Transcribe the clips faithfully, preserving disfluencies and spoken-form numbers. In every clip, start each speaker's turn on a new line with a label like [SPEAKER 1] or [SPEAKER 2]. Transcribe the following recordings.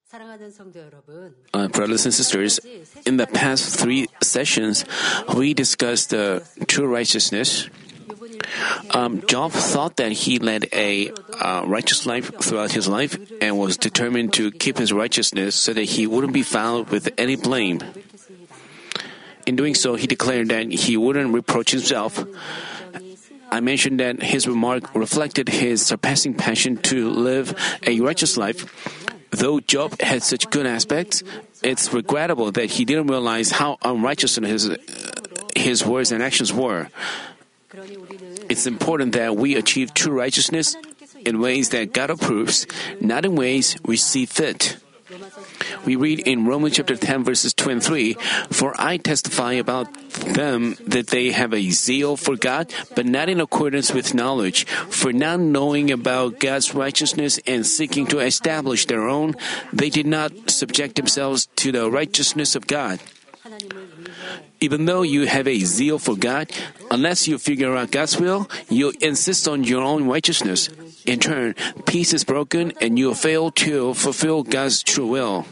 [SPEAKER 1] Uh, brothers and sisters, in the past three sessions, we discussed the true righteousness. Um, Job thought that he led a uh, righteous life throughout his life and was determined to keep his righteousness so that he wouldn't be found with any blame. In doing so, he declared that he wouldn't reproach himself. I mentioned that his remark reflected his surpassing passion to live a righteous life. Though Job had such good aspects, it's regrettable that he didn't realize how unrighteous his, his words and actions were. It's important that we achieve true righteousness in ways that God approves, not in ways we see fit. We read in Romans chapter ten verses two and three, "For I testify about them that they have a zeal for God, but not in accordance with knowledge. For not knowing about God's righteousness and seeking to establish their own, they did not subject themselves to the righteousness of God." Even though you have a zeal for God, unless you figure out God's will, you insist on your own righteousness. In turn, peace is broken and you fail to fulfill God's true will.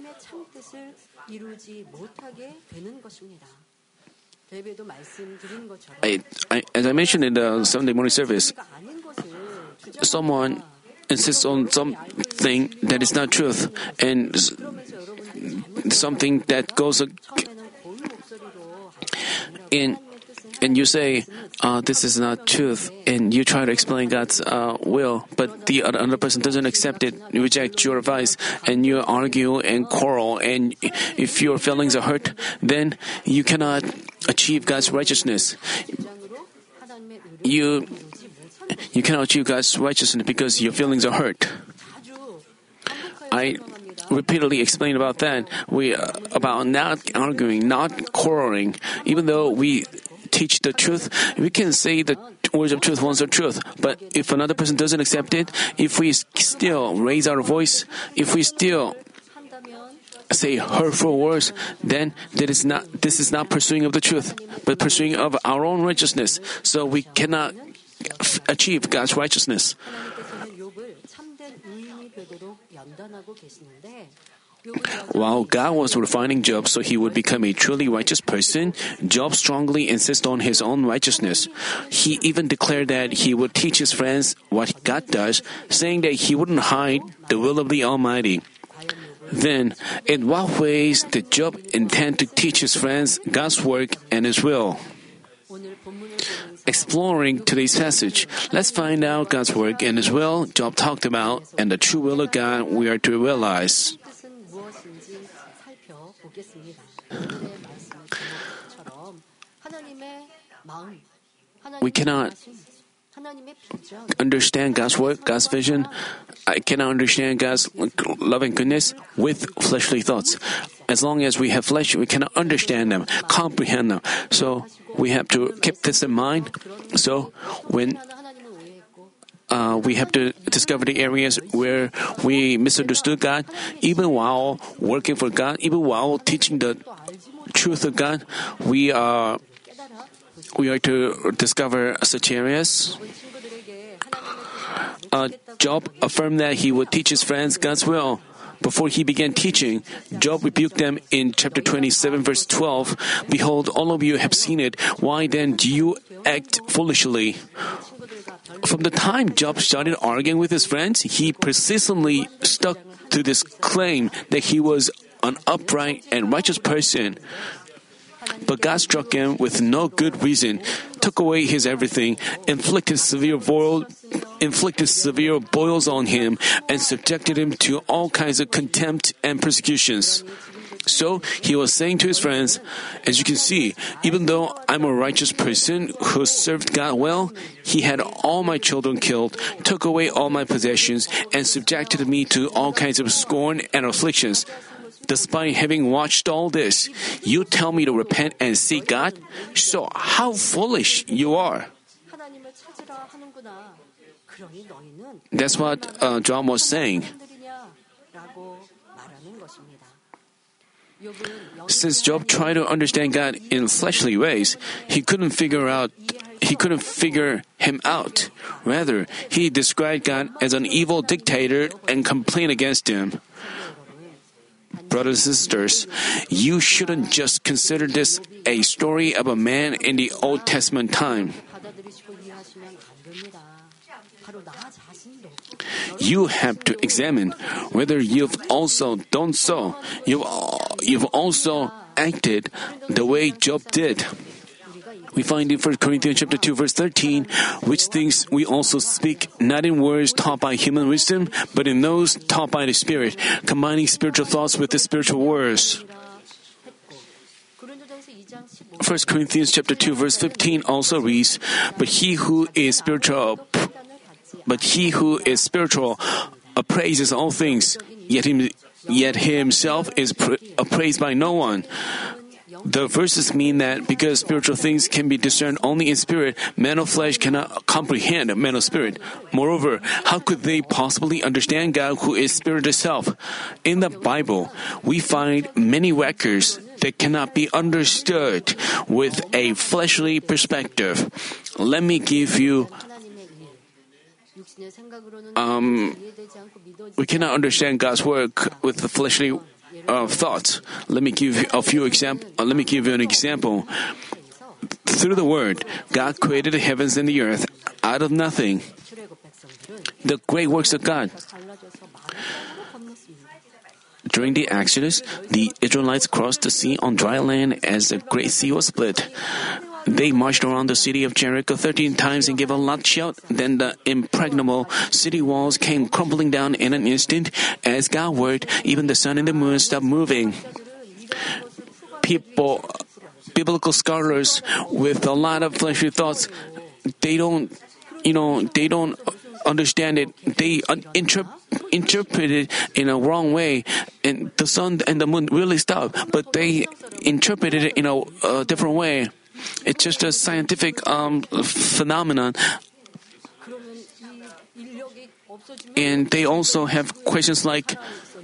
[SPEAKER 1] I, I, as I mentioned in the Sunday morning service, someone insists on something that is not truth and something that goes in, and you say, uh, this is not truth, and you try to explain God's uh, will, but the other person doesn't accept it, reject your advice, and you argue and quarrel, and if your feelings are hurt, then you cannot achieve God's righteousness. You, you cannot achieve God's righteousness because your feelings are hurt. I repeatedly explained about that. We uh, about not arguing, not quarreling. Even though we teach the truth, we can say the words of truth once are truth. But if another person doesn't accept it, if we still raise our voice, if we still say hurtful words, then that is not. This is not pursuing of the truth, but pursuing of our own righteousness. So we cannot f- achieve God's righteousness. While God was refining Job so he would become a truly righteous person, Job strongly insisted on his own righteousness. He even declared that he would teach his friends what God does, saying that he wouldn't hide the will of the Almighty. Then, in what ways did Job intend to teach his friends God's work and His will? Exploring today's passage, let's find out God's work and His will Job talked about and the true will of God we are to realize. We cannot understand God's work, God's vision. I cannot understand God's love and goodness with fleshly thoughts. As long as we have flesh, we cannot understand them, comprehend them. So we have to keep this in mind. So when uh, we have to discover the areas where we misunderstood God, even while working for God, even while teaching the truth of God, we are we are to discover such areas. Uh, Job affirmed that he would teach his friends God's will. Before he began teaching, Job rebuked them in chapter twenty-seven, verse twelve. "Behold, all of you have seen it. Why then do you act foolishly?" From the time Job started arguing with his friends, he persistently stuck to this claim that he was an upright and righteous person. But God struck him with no good reason, took away his everything, inflicted severe boil, inflicted severe boils on him, and subjected him to all kinds of contempt and persecutions. So he was saying to his friends, "As you can see, even though I'm a righteous person who served God well, He had all my children killed, took away all my possessions, and subjected me to all kinds of scorn and afflictions. Despite having watched all this, you tell me to repent and seek God? So how foolish you are." That's what uh, Job was saying. Since Job tried to understand God in fleshly ways, he couldn't figure out he couldn't figure him out. Rather, he described God as an evil dictator and complained against him. Brothers and sisters, you shouldn't just consider this a story of a man in the Old Testament time. You have to examine whether you've also done so. You've, you've also acted the way Job did. We find in First Corinthians chapter two, verse thirteen, which things we also speak, not in words taught by human wisdom, but in those taught by the Spirit, combining spiritual thoughts with the spiritual words. First Corinthians chapter two, verse fifteen also reads, But he who is spiritual, but he who is spiritual appraises all things, yet him, yet himself is pra- appraised by no one. The verses mean that because spiritual things can be discerned only in spirit, men of flesh cannot comprehend men of spirit. Moreover, how could they possibly understand God who is spirit itself? In the Bible, we find many records that cannot be understood with a fleshly perspective. Let me give you Um, we cannot understand God's work with the fleshly uh, thoughts. Let me give you a few example. Uh, let me give you an example. Through the Word, God created the heavens and the earth out of nothing. The great works of God. During the Exodus, the Israelites crossed the sea on dry land as the great sea was split. They marched around the city of Jericho thirteen times and gave a loud shout. Then the impregnable city walls came crumbling down in an instant. As God worked, even the sun and the moon stopped moving. People, biblical scholars with a lot of fleshly thoughts, they don't, you know, they don't understand it. They un- interp- interpret it in a wrong way. And the sun and the moon really stopped, but they interpreted it in a, a different way. It's just a scientific um, phenomenon. And they also have questions like,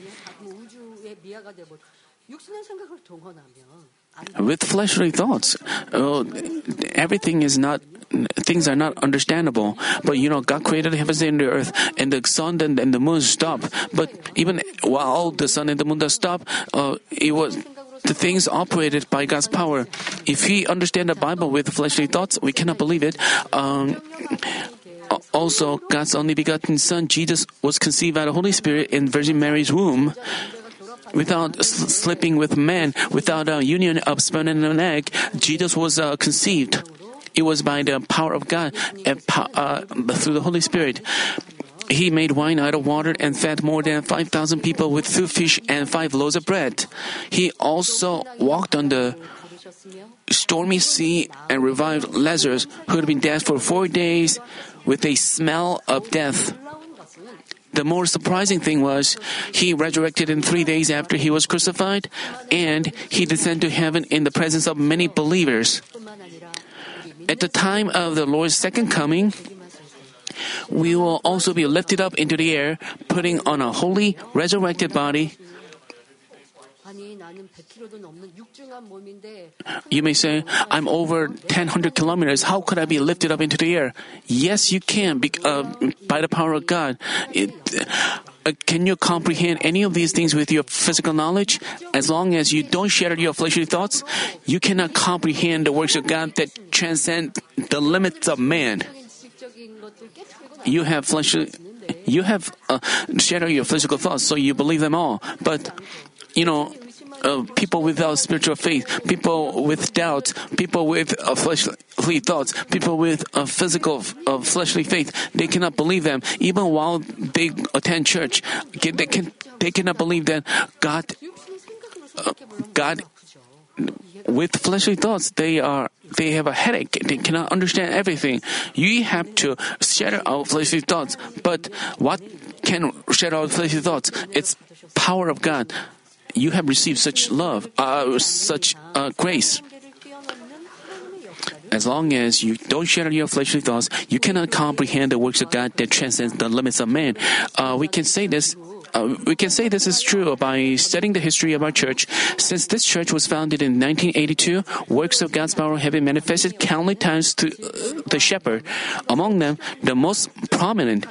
[SPEAKER 1] with fleshly thoughts, uh, everything is not, things are not understandable. But you know, God created the heavens and the earth, and the sun and, and the moon stopped. But even while the sun and the moon does stop, uh, it was the things operated by God's power. If we understand the Bible with fleshly thoughts, we cannot believe it. Um, also, God's only begotten Son, Jesus, was conceived by the Holy Spirit in Virgin Mary's womb. Without sleeping with man, without a union of sperm and an egg, Jesus was uh, conceived. It was by the power of God and uh, through the Holy Spirit. He made wine out of water and fed more than five thousand people with two fish and five loaves of bread. He also walked on the stormy sea and revived Lazarus, who had been dead for four days with a smell of death. The more surprising thing was, he resurrected in three days after he was crucified, and he descended to heaven in the presence of many believers. At the time of the Lord's second coming, we will also be lifted up into the air, putting on a holy, resurrected body. You may say, I'm over ten hundred kilometers. How could I be lifted up into the air? Yes, you can, be, uh, by the power of God. It, uh, can you comprehend any of these things with your physical knowledge? As long as you don't share your fleshly thoughts, you cannot comprehend the works of God that transcend the limits of man. You have fleshly, you have uh, shared your physical thoughts, so you believe them all. But, you know, uh, people without spiritual faith, people with doubts, people with uh, fleshly thoughts, people with uh, physical uh, fleshly faith, they cannot believe them. Even while they attend church, they can they cannot believe that God, uh, God, with fleshly thoughts, they are they have a headache. They cannot understand everything. You have to shatter out fleshly thoughts. But what can shatter out fleshly thoughts? It's power of God. You have received such love, uh, such uh, grace. As long as you don't shatter your fleshly thoughts, you cannot comprehend the works of God that transcends the limits of man. Uh, we can say this. Uh, we can say this is true by studying the history of our church. Since this church was founded in nineteen eighty-two, works of God's power have been manifested countless times to uh, the shepherd. Among them, the most prominent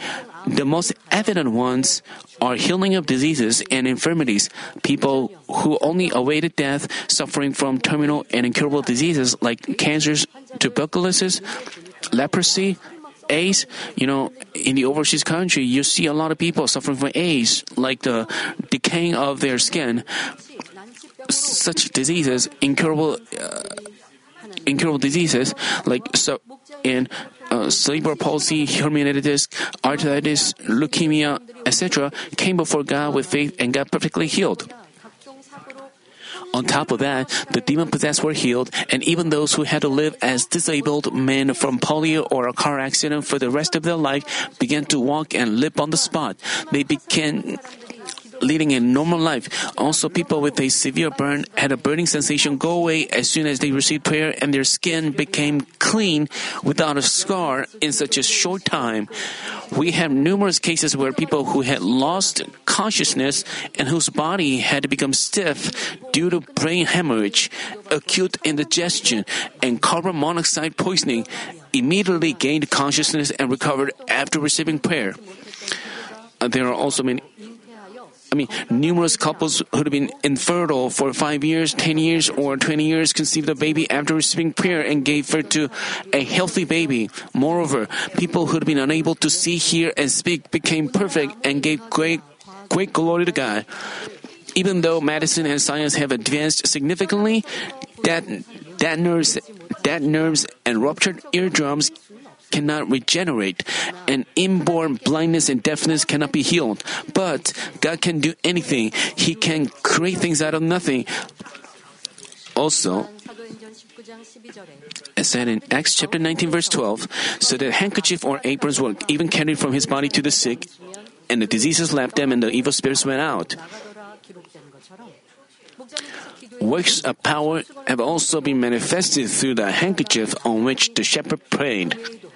[SPEAKER 1] The most evident ones are healing of diseases and infirmities. People who only awaited death, suffering from terminal and incurable diseases like cancers, tuberculosis, leprosy, AIDS. You know, in the overseas country, you see a lot of people suffering from AIDS, like the decaying of their skin. Such diseases, incurable, uh, incurable diseases like so, in uh, cerebral palsy, herniated disc, arthritis, leukemia, et cetera, came before God with faith and got perfectly healed. On top of that, the demon-possessed were healed, and even those who had to live as disabled men from polio or a car accident for the rest of their life began to walk and live on the spot. They began leading a normal life. Also, people with a severe burn had a burning sensation go away as soon as they received prayer, and their skin became clean without a scar in such a short time. We have numerous cases where people who had lost consciousness and whose body had become stiff due to brain hemorrhage, acute indigestion, and carbon monoxide poisoning immediately gained consciousness and recovered after receiving prayer. Uh, there are also many I mean, numerous couples who have been infertile for five years, ten years, or twenty years conceived a baby after receiving prayer and gave birth to a healthy baby. Moreover, people who had been unable to see, hear, and speak became perfect and gave great, great glory to God. Even though medicine and science have advanced significantly, that, that nerves, that nerves and ruptured eardrums cannot regenerate, and inborn blindness and deafness cannot be healed. But God can do anything. He can create things out of nothing. Also, as said in Acts chapter nineteen verse twelve, so that handkerchief or aprons were even carried from his body to the sick, and the diseases left them and the evil spirits went out. Works of power have also been manifested through the handkerchief on which the shepherd prayed.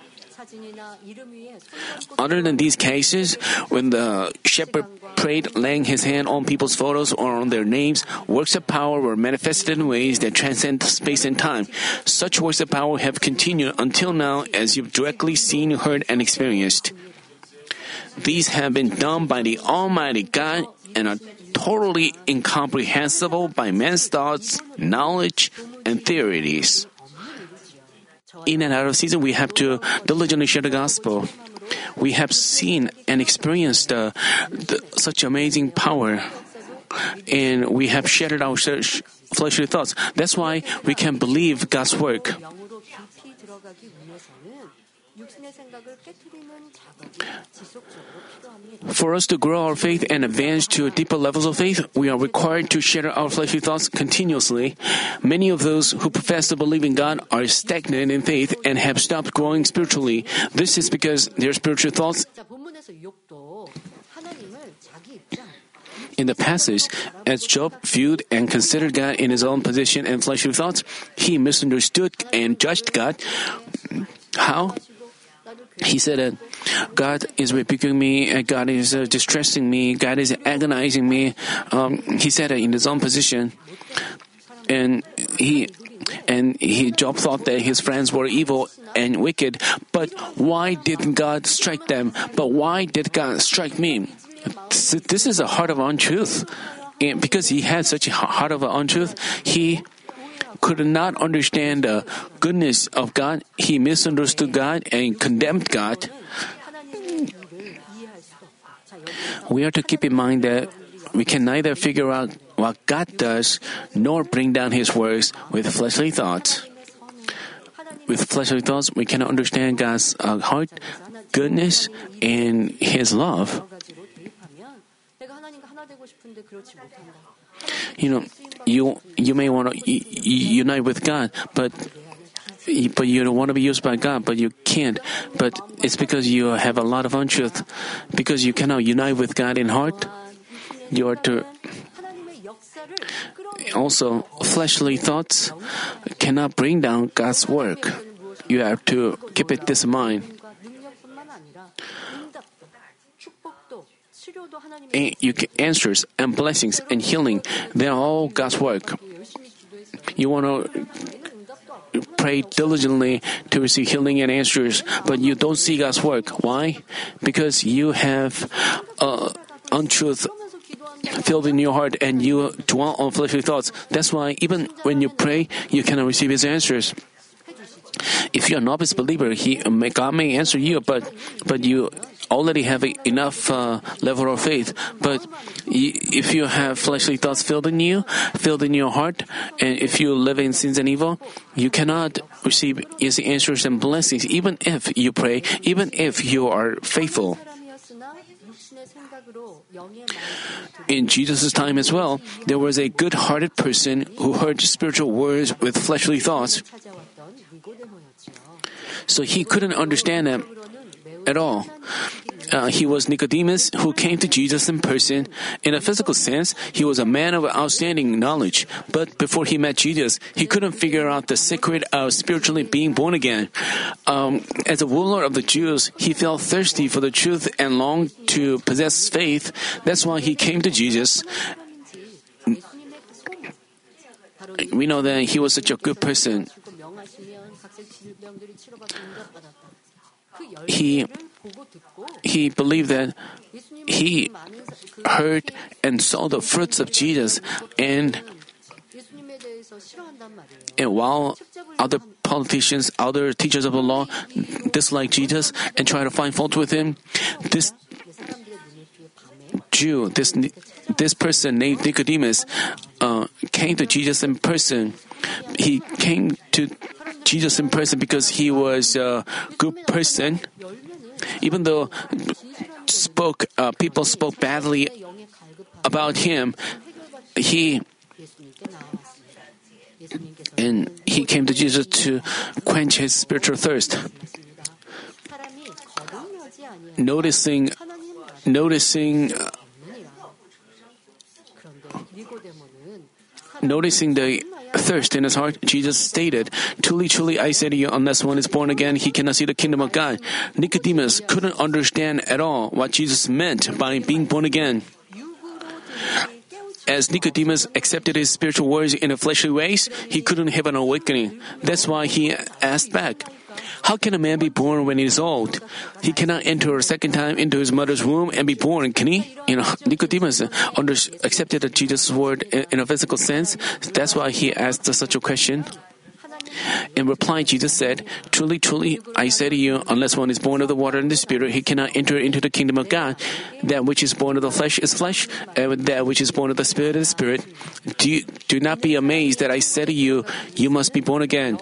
[SPEAKER 1] Other than these cases, when the shepherd prayed laying his hand on people's photos or on their names, works of power were manifested in ways that transcend space and time. Such works of power have continued until now, as you've directly seen, heard, and experienced. These have been done by the Almighty God and are totally incomprehensible by man's thoughts, knowledge, and theories. In and out of season, we have to diligently share the gospel. We have seen and experienced uh, the, such amazing power, and we have shattered our fleshly thoughts. That's why we can believe God's work. For us to grow our faith and advance to deeper levels of faith, we are required to shatter our fleshly thoughts continuously. Many of those who profess to believe in God are stagnant in faith and have stopped growing spiritually. This is because their spiritual thoughts. In the passage, as Job viewed and considered God in his own position and fleshly thoughts, he misunderstood and judged God. How? He said that God is rebuking me, God is uh, distressing me, God is agonizing me. Um, he said that in his own position, and he and he Job thought that his friends were evil and wicked. But why didn't God strike them? But why did God strike me? This is a heart of untruth, and because he had such a heart of untruth, he could not understand the goodness of God. He misunderstood God and condemned God. We are to keep in mind that we can neither figure out what God does nor bring down His works with fleshly thoughts. With fleshly thoughts, we cannot understand God's uh, heart, goodness, and His love. You know, you you may want to y- y- unite with God, but but you don't want to be used by God, but you can't. But it's because you have a lot of untruth. Because you cannot unite with God in heart, you are to. Also, fleshly thoughts cannot bring down God's work. You have to keep it this in mind. And you get answers and blessings and healing, they're all God's work. You want to pray diligently to receive healing and answers, but you don't see God's work. Why? Because you have uh, untruth filled in your heart and you dwell on fleshly thoughts. That's why even when you pray, you cannot receive His answers. If you're a novice believer, He God may answer you, but but you already have enough uh, level of faith. But if you have fleshly thoughts filled in you, filled in your heart, and if you live in sins and evil, you cannot receive His answers and blessings, even if you pray, even if you are faithful. In Jesus' time as well, there was a good-hearted person who heard spiritual words with fleshly thoughts. So he couldn't understand them at all. Uh, he was Nicodemus, who came to Jesus in person. In a physical sense, he was a man of outstanding knowledge. But before he met Jesus, he couldn't figure out the secret of spiritually being born again. Um, as a ruler of the Jews, he felt thirsty for the truth and longed to possess faith. That's why he came to Jesus. We know that he was such a good person. He he believed that he heard and saw the fruits of Jesus, and and while other politicians, other teachers of the law dislike Jesus and try to find fault with him, this Jew, this this person named Nicodemus, uh, came to Jesus in person. He came to Jesus in person because he was a good person. Even though spoke uh, people spoke badly about him, he and he came to Jesus to quench his spiritual thirst. Noticing, noticing. Uh, Noticing the thirst in his heart, Jesus stated, "Truly, truly, I say to you, unless one is born again, he cannot see the kingdom of God." Nicodemus couldn't understand at all what Jesus meant by being born again. As Nicodemus accepted his spiritual words in a fleshly ways, he couldn't have an awakening. That's why he asked back, "How can a man be born when he is old? He cannot enter a second time into his mother's womb and be born, can he?" You know, Nicodemus under, accepted Jesus' word in, in a physical sense. That's why he asked such a question. In reply, Jesus said, "Truly, truly, I say to you, unless one is born of the water and the Spirit, he cannot enter into the kingdom of God. That which is born of the flesh is flesh, and that which is born of the Spirit is spirit. Do, you, do not be amazed that I say to you, you must be born again."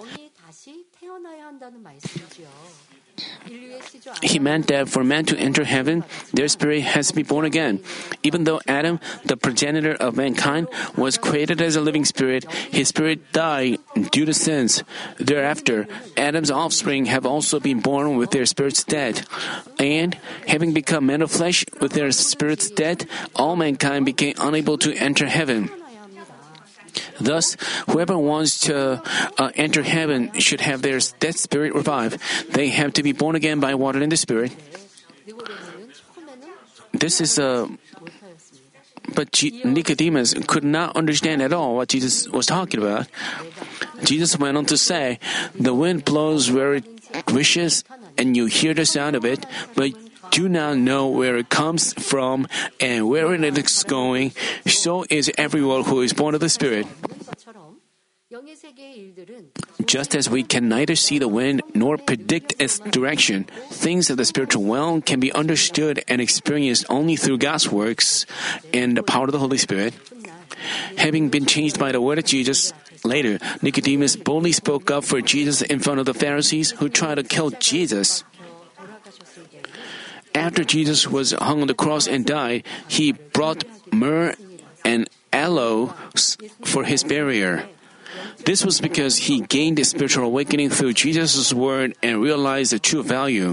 [SPEAKER 1] He meant that for man to enter heaven, their spirit has to be born again. Even though Adam, the progenitor of mankind, was created as a living spirit, his spirit died due to sins. Thereafter, Adam's offspring have also been born with their spirits dead. And, having become men of flesh with their spirits dead, all mankind became unable to enter heaven. Thus, whoever wants to uh, enter heaven should have their dead spirit revived. They have to be born again by water and the Spirit. This is a. Uh, but G- Nicodemus could not understand at all what Jesus was talking about. Jesus went on to say, "The wind blows where it wishes, and you hear the sound of it, but do not know where it comes from and where it is going. So is everyone who is born of the Spirit." Just as we can neither see the wind nor predict its direction, things of the spiritual realm can be understood and experienced only through God's works and the power of the Holy Spirit. Having been changed by the word of Jesus, later, Nicodemus boldly spoke up for Jesus in front of the Pharisees who tried to kill Jesus. After Jesus was hung on the cross and died, he brought myrrh and aloes for his burial. This was because he gained a spiritual awakening through Jesus' word and realized the true value.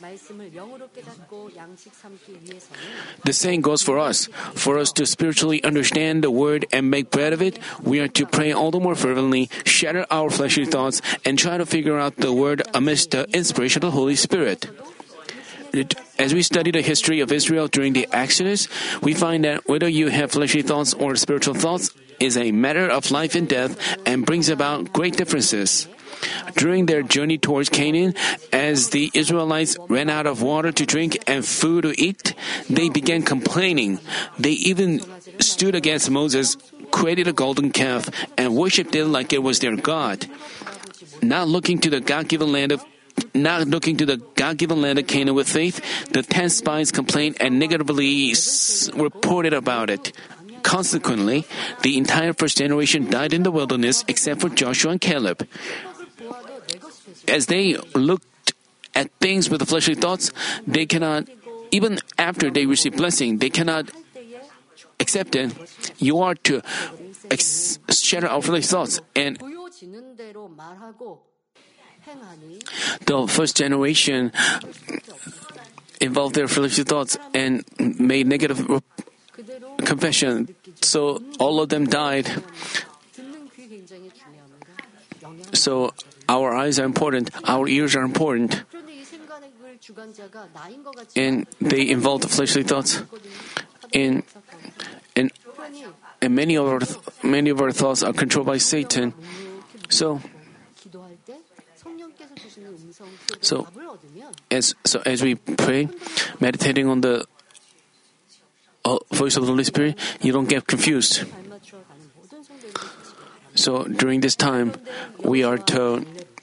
[SPEAKER 1] The same goes for us. For us to spiritually understand the word and make bread of it, we are to pray all the more fervently, shatter our fleshly thoughts, and try to figure out the word amidst the inspiration of the Holy Spirit. As we study the history of Israel during the Exodus, we find that whether you have fleshly thoughts or spiritual thoughts is a matter of life and death and brings about great differences. During their journey towards Canaan, as the Israelites ran out of water to drink and food to eat, they began complaining. They even stood against Moses, created a golden calf, and worshipped it like it was their God. Not looking to the God-given land of Not looking to the God-given land of Canaan with faith, the ten spies complained and negatively s- reported about it. Consequently, the entire first generation died in the wilderness except for Joshua and Caleb. As they looked at things with the fleshly thoughts, they cannot, even after they receive blessing, they cannot accept it. You are to ex- shatter our fleshly thoughts, and the first generation involved their fleshly thoughts and made negative confession. So all of them died. So our eyes are important, our ears are important, and they involve the fleshly thoughts. And and and many of our many of our thoughts are controlled by Satan. So. So, as so as we pray, meditating on the uh, voice of the Holy Spirit, you don't get confused. So during this time, we are to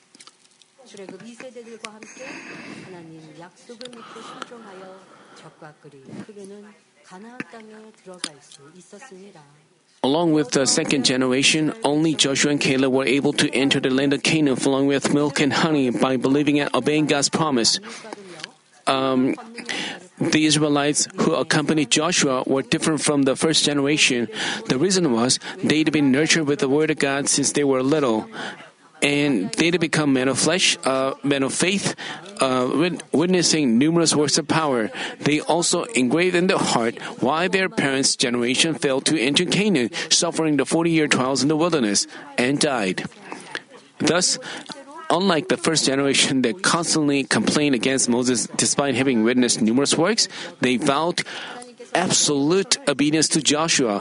[SPEAKER 1] Along with the second generation, only Joshua and Caleb were able to enter the land of Canaan flowing with milk and honey by believing and obeying God's promise. Um, the Israelites who accompanied Joshua were different from the first generation. The reason was they'd been nurtured with the Word of God since they were little, and they'd become men of flesh, uh, men of faith, uh, witnessing numerous works of power. They also engraved in their heart why their parents' generation failed to enter Canaan, suffering the forty-year trials in the wilderness, and died. Thus, unlike the first generation that constantly complained against Moses despite having witnessed numerous works, they vowed absolute obedience to Joshua.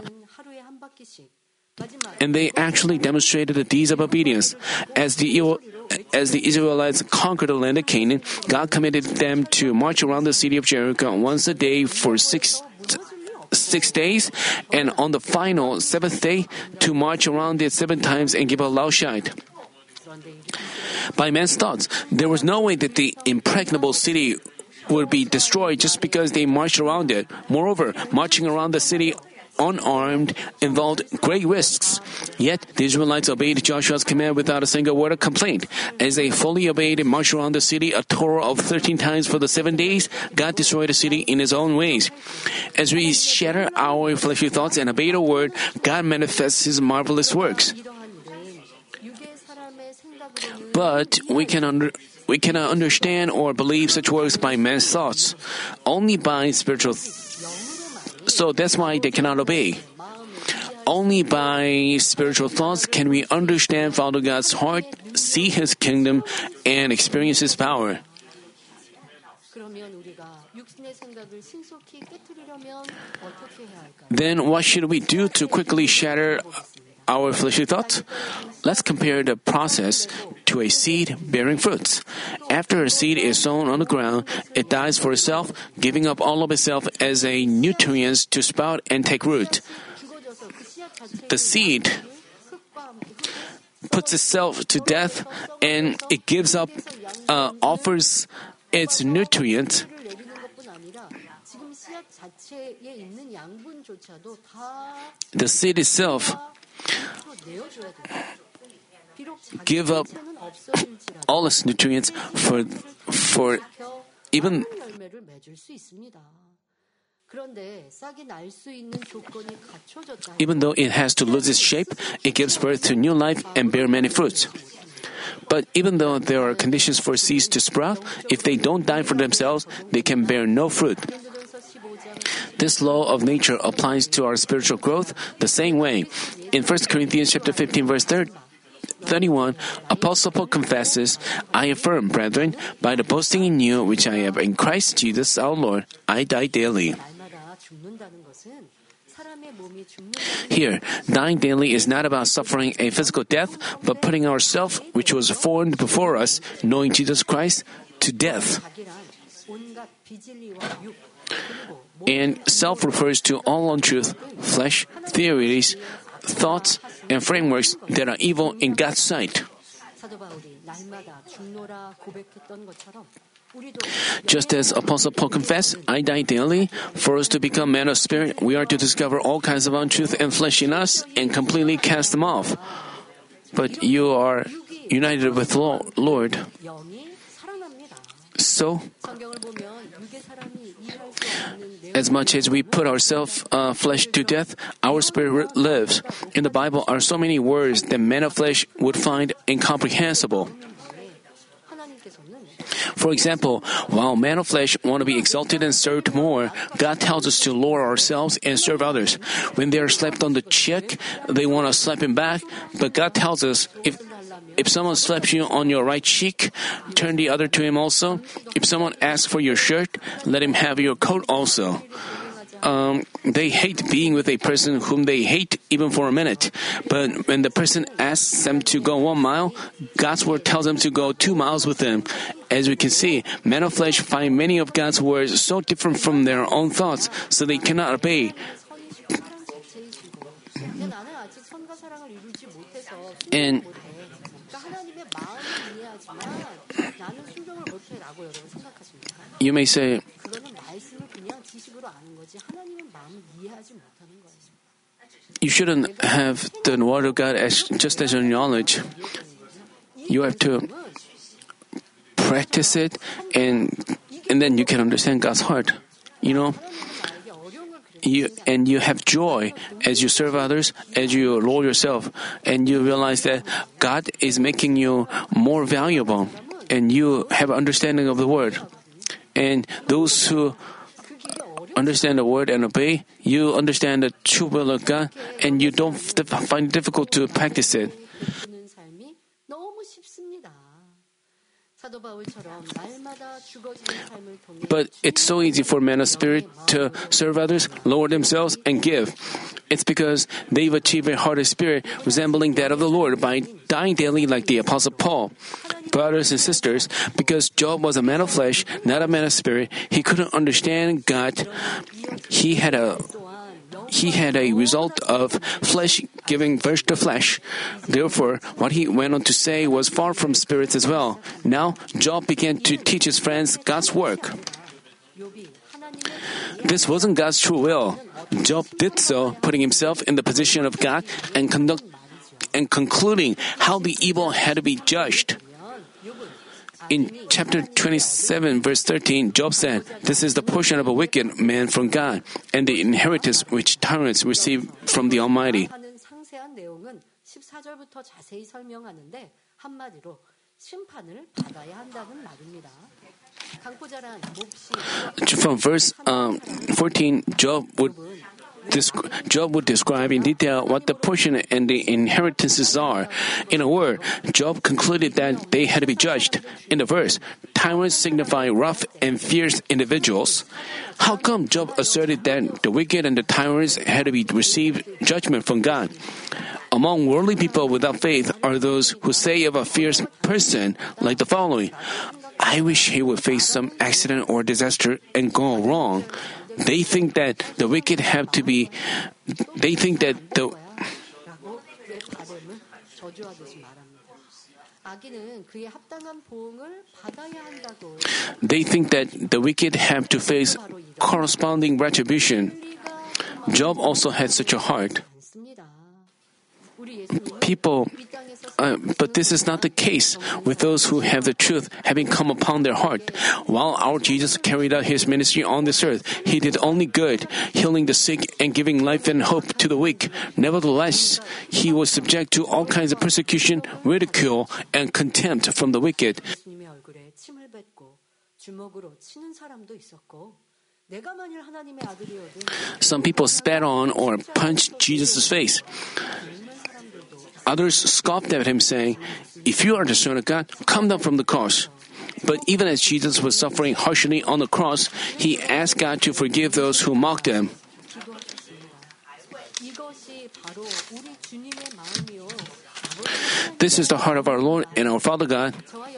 [SPEAKER 1] And they actually demonstrated the deeds of obedience. As the as the Israelites conquered the land of Canaan, God commanded them to march around the city of Jericho once a day for six six days, and on the final seventh day to march around it seven times and give a loud shout. By man's thoughts, there was no way that the impregnable city would be destroyed just because they marched around it. Moreover, marching around the city unarmed involved great risks. Yet, the Israelites obeyed Joshua's command without a single word of complaint. As they fully obeyed and marched around the city a total of thirteen times for the seven days, God destroyed the city in His own ways. As we shatter our fleshly thoughts and obey the word, God manifests His marvelous works. But we can under, we cannot understand or believe such works by man's thoughts, only by spiritual th- So that's why they cannot obey. Only by spiritual thoughts can we understand Father God's heart, see His kingdom, and experience His power. Then what should we do to quickly shatter our fleshly thoughts? Let's compare the process to a seed bearing fruits. After a seed is sown on the ground, it dies for itself, giving up all of itself as a nutrients to sprout and take root. The seed puts itself to death and it gives up, uh, offers its nutrients. The seed itself give up all its nutrients for for even even though it has to lose its shape, it gives birth to new life and bear many fruits. But even though there are conditions for seeds to sprout, if they don't die for themselves, they can bear no fruit. This law of nature applies to our spiritual growth the same way. In First Corinthians chapter fifteen, verse thirty-one, Apostle Paul confesses, "I affirm, brethren, by the boasting in you which I have in Christ Jesus our Lord, I die daily." Here, dying daily is not about suffering a physical death, but putting ourself, which was formed before us, knowing Jesus Christ, to death. And self refers to all untruth, flesh, theories, thoughts, and frameworks that are evil in God's sight. Just as Apostle Paul confessed, I die daily, for us to become men of spirit, we are to discover all kinds of untruth and flesh in us and completely cast them off. But you are united with the Lord. So, as much as we put ourselves uh, flesh to death, our spirit lives. In the Bible are so many words that men of flesh would find incomprehensible. For example, while men of flesh want to be exalted and served more, God tells us to lower ourselves and serve others. When they are slapped on the cheek, they want to slap him back, but God tells us, if If someone slaps you on your right cheek, turn the other to him also. If someone asks for your shirt, let him have your coat also. Um, they hate being with a person whom they hate even for a minute. But when the person asks them to go one mile, God's word tells them to go two miles with them. As we can see, men of flesh find many of God's words so different from their own thoughts, so they cannot obey. And you may say, you shouldn't have the word of God as just as your knowledge. You have to practice it, and and then you can understand God's heart. You know, you and you have joy as you serve others, as you lower yourself, and you realize that God is making you more valuable, and you have understanding of the word. And those who understand the word and obey, you understand the true will of God, and you don't find it difficult to practice it. But it's so easy for men of spirit to serve others, lower themselves, and give. It's because they've achieved a heart of spirit resembling that of the Lord by dying daily like the Apostle Paul. Brothers and sisters, because Job was a man of flesh, not a man of spirit, he couldn't understand God. He had a He had a result of flesh giving birth to flesh. Therefore, what he went on to say was far from spirits as well. Now, Job began to teach his friends God's work. This wasn't God's true will. Job did so, putting himself in the position of God and conduct and concluding how the evil had to be judged. In chapter twenty-seven, verse thirteen, Job said, "This is the portion of a wicked man from God, and the inheritance which tyrants receive from the Almighty." From verse um, fourteen, Job would Job would describe in detail what the portion and the inheritances are. In a word, Job concluded that they had to be judged. In the verse, tyrants signify rough and fierce individuals. How come Job asserted that the wicked and the tyrants had to be received judgment from God? Among worldly people without faith are those who say of a fierce person like the following: "I wish he would face some accident or disaster and go wrong." They think that the wicked have to be, they think that the, they think that the wicked have to face corresponding retribution. Job also had such a heart. People, uh, but this is not the case with those who have the truth having come upon their heart. While our Jesus carried out his ministry on this earth, he did only good, healing the sick and giving life and hope to the weak. Nevertheless, he was subject to all kinds of persecution, ridicule, and contempt from the wicked. Some people spat on or punched Jesus' face. Others scoffed at him, saying, "If you are the Son of God, come down from the cross." But even as Jesus was suffering harshly on the cross, he asked God to forgive those who mocked him. This is the heart of our Lord and our Father God.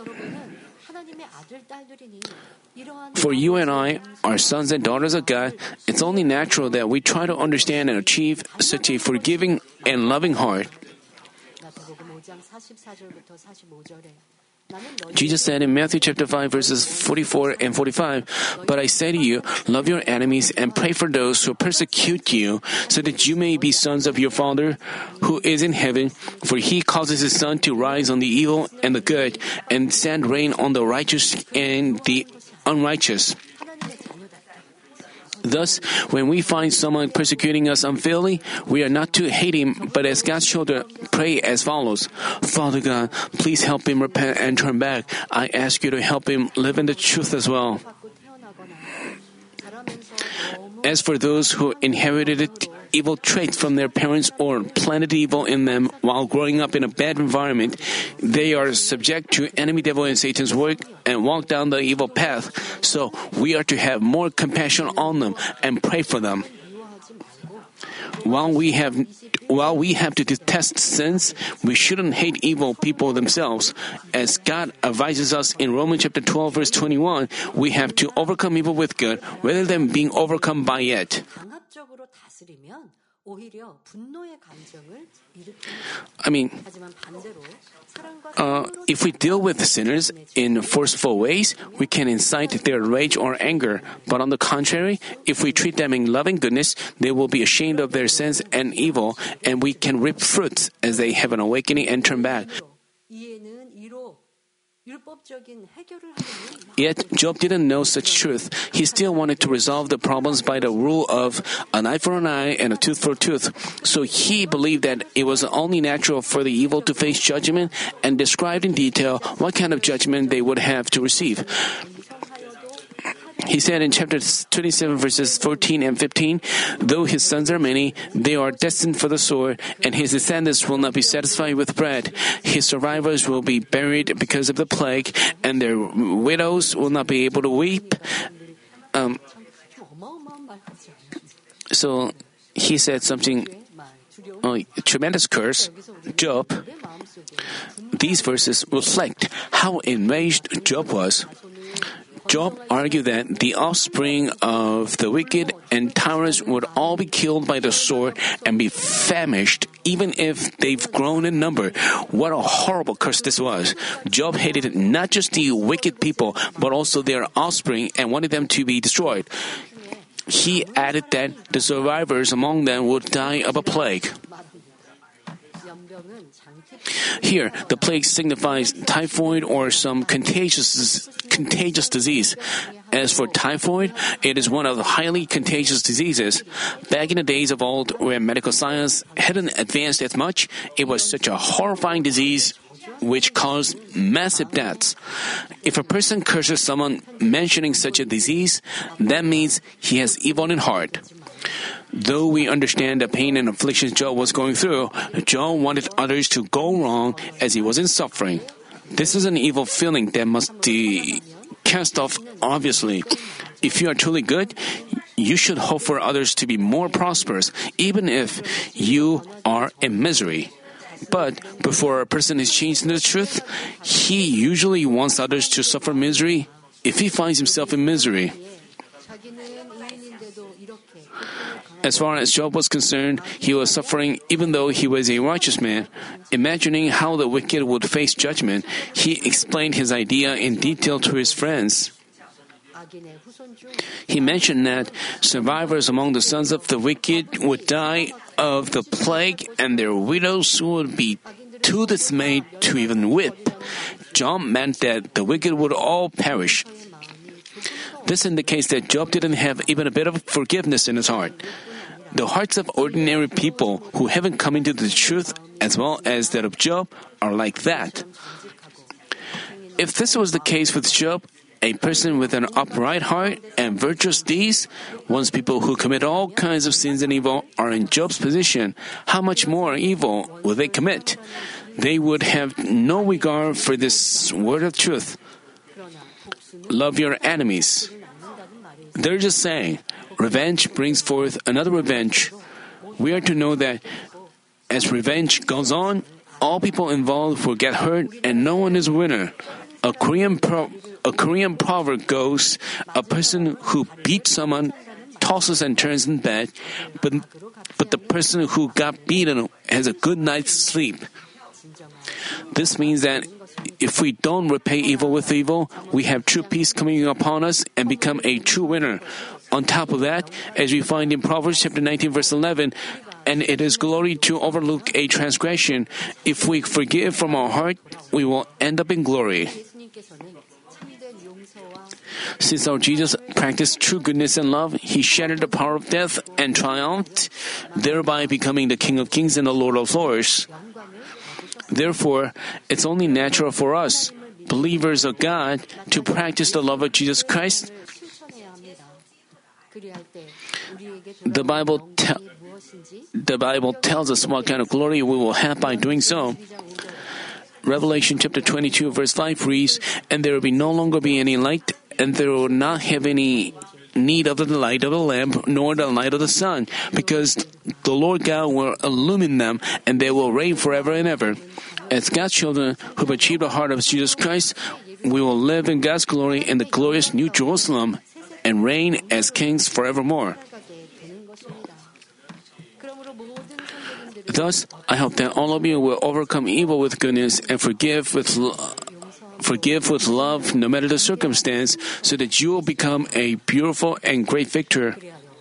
[SPEAKER 1] For you and I are sons and daughters of God. It's only natural that we try to understand and achieve such a forgiving and loving heart. Jesus said in Matthew chapter five verses forty-four and forty-five, "But I say to you, love your enemies and pray for those who persecute you, so that you may be sons of your Father who is in heaven. For he causes his sun to rise on the evil and the good, and send rain on the righteous and the unrighteous." Thus, when we find someone persecuting us unfairly, we are not to hate him, but as God's children, pray as follows: "Father God, please help him repent and turn back. I ask you to help him live in the truth as well." As for those who inherited evil traits from their parents or planted evil in them while growing up in a bad environment, they are subject to enemy devil and Satan's work and walk down the evil path. So we are to have more compassion on them and pray for them. While we have while we have to detest sins, we shouldn't hate evil people themselves. As God advises us in Romans chapter twelve verse twenty-one, we have to overcome evil with good rather than being overcome by it. I mean, uh, if we deal with sinners in forceful ways, we can incite their rage or anger. But on the contrary, if we treat them in loving goodness, they will be ashamed of their sins and evil, and we can reap fruits as they have an awakening and turn back. Yet Job didn't know such truth. He still wanted to resolve the problems by the rule of an eye for an eye and a tooth for a tooth. So he believed that it was only natural for the evil to face judgment and described in detail what kind of judgment they would have to receive. He said in chapter twenty-seven verses fourteen and fifteen, "Though his sons are many, they are destined for the sword, and his descendants will not be satisfied with bread. His survivors will be buried because of the plague, and their widows will not be able to weep." Um, so he said something, uh, tremendous curse. Job. These verses reflect how enraged Job was. Job argued that the offspring of the wicked and tyrants would all be killed by the sword and be famished, even if they've grown in number. What a horrible curse this was. Job hated not just the wicked people, but also their offspring and wanted them to be destroyed. He added that the survivors among them would die of a plague. Here, the plague signifies typhoid or some contagious contagious disease. As for typhoid, it is one of the highly contagious diseases. Back in the days of old, where medical science hadn't advanced as much, it was such a horrifying disease which caused massive deaths. If a person curses someone mentioning such a disease, that means he has evil in heart. Though we understand the pain and afflictions Job was going through, Job wanted others to go wrong as he was in suffering. This is an evil feeling that must be cast off obviously. If you are truly good, you should hope for others to be more prosperous, even if you are in misery. But before a person is changed in the truth, he usually wants others to suffer misery if he finds himself in misery. As far as Job was concerned, he was suffering even though he was a righteous man. Imagining how the wicked would face judgment, he explained his idea in detail to his friends. He mentioned that survivors among the sons of the wicked would die of the plague, and their widows would be too dismayed to even weep. Job meant that the wicked would all perish. This indicates that Job didn't have even a bit of forgiveness in his heart. The hearts of ordinary people who haven't come into the truth, as well as that of Job, are like that. If this was the case with Job, a person with an upright heart and virtuous deeds, once people who commit all kinds of sins and evil are in Job's position, how much more evil will they commit? They would have no regard for this word of truth. Love your enemies. They're just saying, revenge brings forth another revenge. We are to know that as revenge goes on, all people involved will get hurt and no one is a winner. A Korean, pro- a Korean proverb goes, a person who beats someone tosses and turns in bed, but, but the person who got beaten has a good night's sleep. This means that if we don't repay evil with evil, we have true peace coming upon us and become a true winner. On top of that, as we find in Proverbs chapter nineteen verse eleven, and it is glory to overlook a transgression. If we forgive from our heart, we will end up in glory. Since our Jesus practiced true goodness and love, He shattered the power of death and triumphed, thereby becoming the King of Kings and the Lord of Lords. Therefore, it's only natural for us, believers of God, to practice the love of Jesus Christ. The Bible, te- the Bible tells us what kind of glory we will have by doing so. Revelation chapter twenty-two verse five reads, "And there will be no longer be any light, and there will not have any need of the light of the lamp, nor the light of the sun, because the Lord God will illumine them, and they will reign forever and ever." As God's children who have achieved the heart of Jesus Christ, we will live in God's glory in the glorious New Jerusalem and reign as kings forevermore. Thus, I hope that all of you will overcome evil with goodness and forgive with lo- forgive with love no matter the circumstance, so that you will become a beautiful and great victor.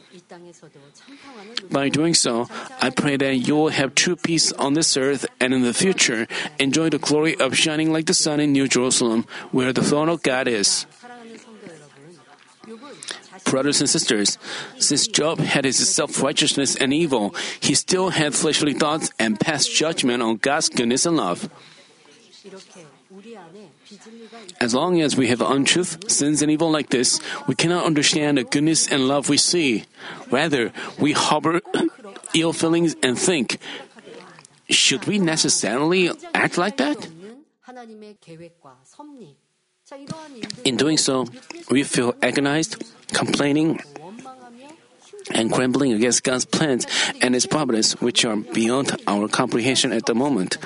[SPEAKER 1] By doing so, I pray that you will have true peace on this earth and in the future enjoy the glory of shining like the sun in New Jerusalem, where the throne of God is. Brothers and sisters, since Job had his self-righteousness and evil, he still had fleshly thoughts and passed judgment on God's goodness and love. As long as we have untruth, sins, and evil like this, we cannot understand the goodness and love we see. Rather, we harbor ill feelings and think, should we necessarily act like that? In doing so, we feel agonized, complaining, and grumbling against God's plans and His providence, which are beyond our comprehension at the moment.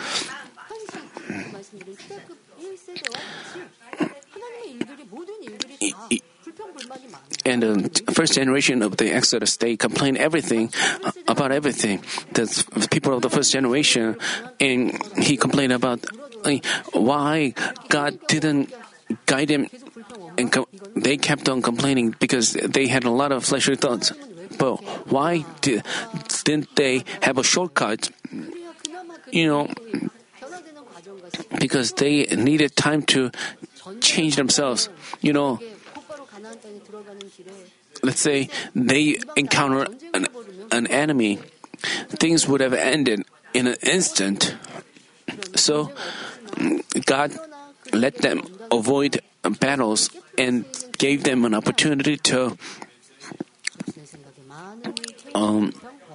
[SPEAKER 1] And the first generation of the Exodus, they complained everything about everything. The people of the first generation, and he complained about like, why God didn't guide them, and co- they kept on complaining because they had a lot of fleshly thoughts. But why did, didn't they have a shortcut? You know, because they needed time to change themselves. You know, let's say they encounter an, an enemy, things would have ended in an instant. So God let them avoid battles and gave them an opportunity to um,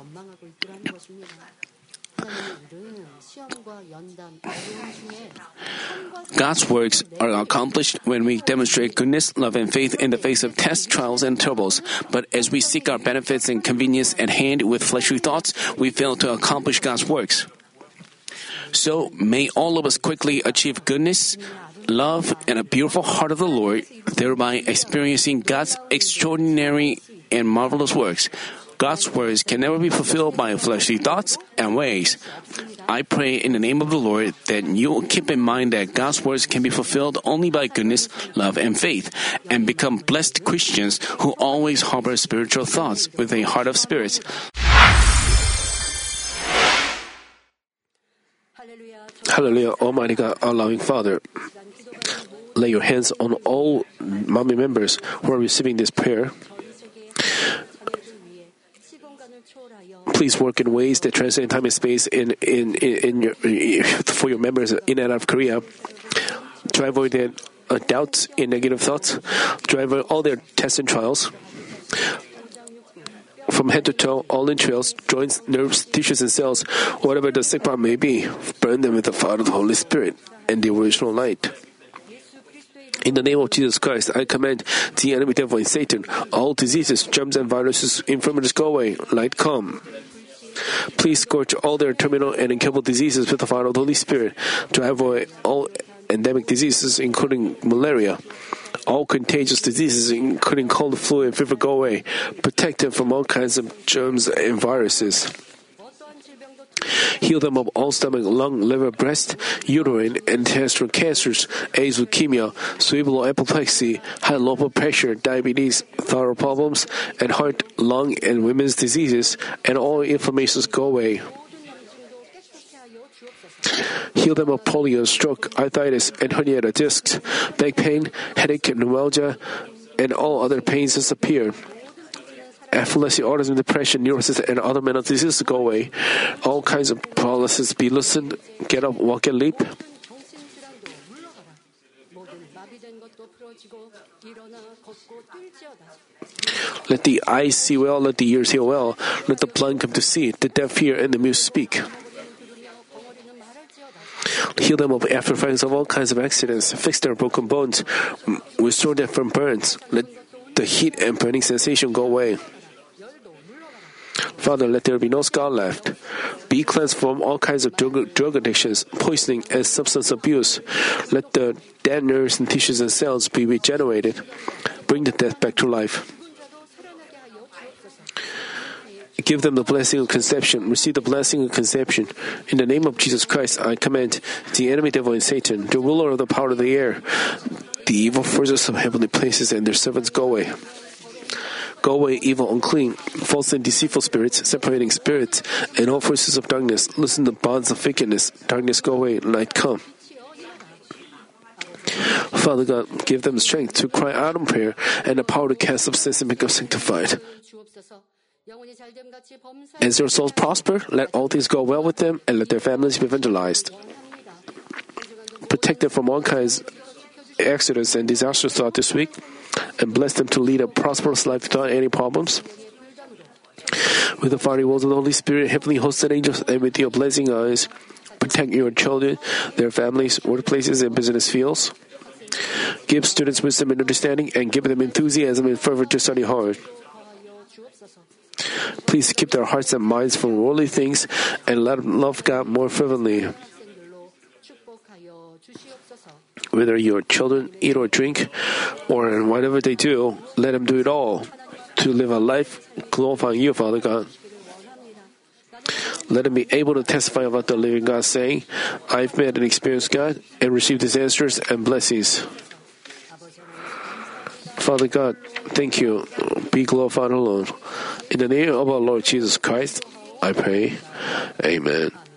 [SPEAKER 1] God's works are accomplished when we demonstrate goodness, love, and faith in the face of tests, trials, and troubles. But as we seek our benefits and convenience at hand with fleshly thoughts, we fail to accomplish God's works. So may all of us quickly achieve goodness, love, and a beautiful heart of the Lord, thereby experiencing God's extraordinary and marvelous works. God's words can never be fulfilled by fleshly thoughts and ways. I pray in the name of the Lord that you will keep in mind that God's words can be fulfilled only by goodness, love, and faith, and become blessed Christians who always harbor spiritual thoughts with a heart of spirits.
[SPEAKER 2] Hallelujah, Almighty God, our loving Father. Lay your hands on all Mommy members who are receiving this prayer. Please work in ways that transcend time and space in, in, in, in your, for your members in and out of Korea. Drive away their uh, doubts and negative thoughts. Drive away all their tests and trials. From head to toe, all entrails, joints, nerves, tissues, and cells, whatever the sick part may be, burn them with the fire of the Holy Spirit and the original light. In the name of Jesus Christ, I command the enemy devil and Satan, all diseases, germs, and viruses, infirmities go away, light come. Please scourge all their terminal and incurable diseases with the fire of the Holy Spirit, to avoid all endemic diseases, including malaria. All contagious diseases, including cold, flu, and fever, go away. Protect them from all kinds of germs and viruses. Heal them of all stomach, lung, liver, breast, uterine, and intestinal cancers, AIDS, leukemia, cerebral apoplexy, high low blood pressure, diabetes, thyroid problems, and heart, lung, and women's diseases, and all inflammations go away. Heal them of polio, stroke, arthritis, and herniated discs, back pain, headache, pneumonia, and all other pains disappear. Epilepsy, autism, depression, neurosis, and other mental diseases go away. All kinds of paralysis be loosened. Get up, walk, and leap. Let the eyes see well, let the ears hear well, let the blind come to see, the deaf hear, and the mute speak. Heal them of after effects of all kinds of accidents, fix their broken bones, restore them from burns, let the heat and burning sensation go away. Father, let there be no scar left. Be cleansed from all kinds of drug, drug addictions, poisoning, and substance abuse. Let the dead nerves and tissues and cells be regenerated. Bring the death back to life. Give them the blessing of conception. Receive the blessing of conception. In the name of Jesus Christ, I command the enemy devil and Satan, the ruler of the power of the air, the evil forces of heavenly places, and their servants go away. Go away, evil, unclean, false and deceitful spirits, separating spirits, and all forces of darkness. Loosen the bonds of wickedness. Darkness go away, light come. Father God, give them strength to cry out in prayer and the power to cast off sins and become sanctified. As their souls prosper, let all things go well with them and let their families be evangelized. Protect them from all kinds of accidents and disasters throughout this week, and bless them to lead a prosperous life without any problems. With the fiery walls of the Holy Spirit, heavenly hosts and angels, and with your blessing eyes, protect your children, their families, workplaces, and business fields. Give students wisdom and understanding, and give them enthusiasm and fervor to study hard. Please keep their hearts and minds from worldly things, and let them love God more fervently. Whether your children eat or drink, or whatever they do, let them do it all to live a life glorifying you, Father God. Let them be able to testify about the living God, saying, I've met and experienced God and received His answers and blessings. Father God, thank you. Be glorified alone. In the name of our Lord Jesus Christ, I pray. Amen.